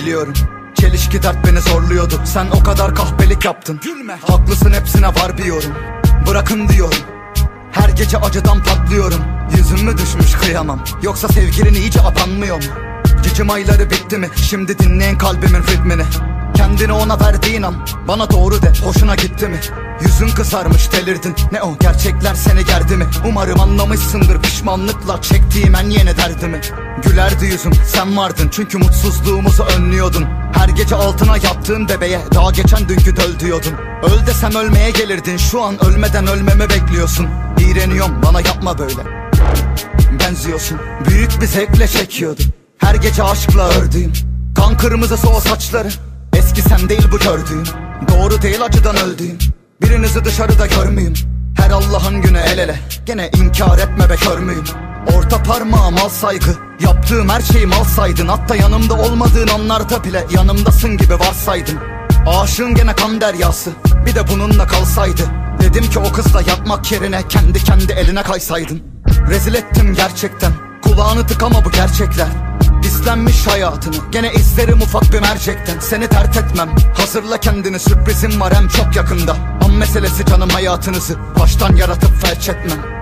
biliyorum. Çelişki dert beni zorluyordu. Sen o kadar kahpelik yaptın. Gülme. Haklısın, hepsine var bir yorum. Bırakın diyorum. Her gece acıdan patlıyorum. Yüzüm mü düşmüş kıyamam, yoksa sevgilin iyice abanmıyor mu? Cicim ayları bitti mi? Şimdi dinleyin kalbimin ritmini. Kendini ona verdiğin an bana doğru de, hoşuna gitti mi? Yüzün kızarmış, delirdin. Ne o, gerçekler seni gerdi mi? Umarım anlamışsındır pişmanlıkla çektiğim en yeni derdimi. Gülerdi yüzüm, sen vardın çünkü mutsuzluğumuzu önlüyordun. Her gece altına yattığın bebeğe daha geçen dünkü döl diyordun. Öl desem ölmeye gelirdin, şu an ölmeden ölmemi bekliyorsun. İğreniyorum, bana yapma böyle. Benziyorsun, büyük bir zevkle çekiyordu. Her gece aşkla ördüğüm kan kırmızısı o saçları. Eski sen değil bu gördüğüm. Doğru değil, acıdan öldüğüm. Birinizi dışarıda görmeyeyim. Her Allah'ın günü el ele. Gene inkar etme be, kör müyüm? Orta parmağım al saygı. Yaptığım her şeyi mal saydın. Hatta yanımda olmadığın anlarda bile yanımdasın gibi varsaydın. Aşığın gene kan deryası, bir de bununla kalsaydı. Dedim ki o kızla yatmak yerine kendi eline kaysaydın. Rezil ettim gerçekten, kulağını tıkama bu gerçekler. Pislenmiş hayatını gene izlerim ufak bir mercekten. Seni dert etmem, hazırla kendini, sürprizim var hem çok yakında. An meselesi canım, hayatınızı baştan yaratıp felç etmem.